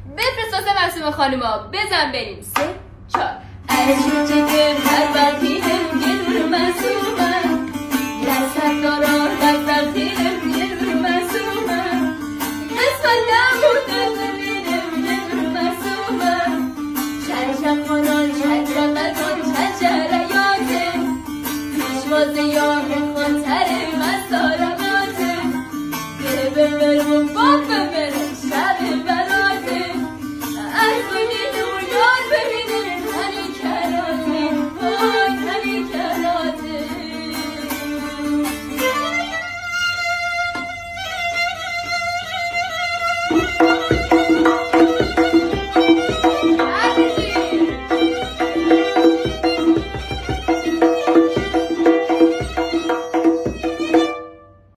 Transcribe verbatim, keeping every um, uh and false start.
بفرست واسه معصومه خانوما. بزن بریم. سه چهار ارشی چکر هر وقتیم یه نور معصومه لسک داران بد وقتیم یه نور معصومه اسفل نمون نزمینیم یه نور معصومه شرشم خانان شجرقتان شجریاته پیشواز یار خانتر مستارماته گره ببرم باب ببرم